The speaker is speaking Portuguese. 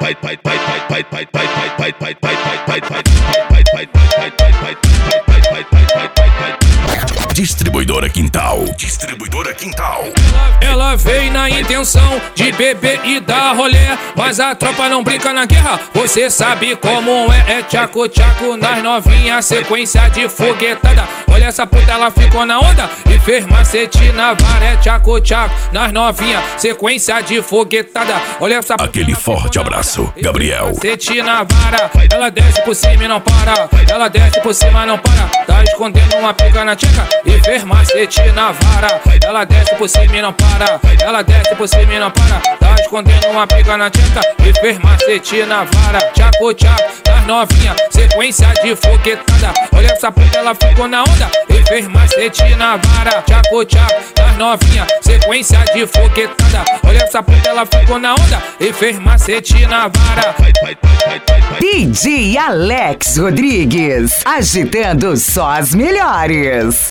Distribuidora Quintal. Distribuidora Quintal. Ela veio na intenção de beber e dar rolê, mas a tropa não brinca na guerra, você sabe como é. É tchaco-tchaco nas novinhas, sequência de foguetada. Olha essa puta, ela ficou na onda e fez macete na vara. É tchaco-tchaco nas novinhas, sequência de foguetada. Olha essa puta, aquele forte abraço, Gabriel. Macete na vara, ela desce por cima e não para. Ela desce por cima e não para. Tá escondendo uma pica na tcheca e fez macete na vara. Ela desce por cima e não para. Ela desce por cima e não para. Tá escondendo uma pica na tcheca e fez macete na vara. Tchaco-tchaco nas novinha, sequência de foguetada. Olha essa puta, ela ficou na onda e fez macete na vara. Tchaco-tchaco nas novinha, sequência de foguetada. Olha essa puta, ela ficou na onda e fez macete na vara. DJ Alex Rodrigues, agitando só as melhores.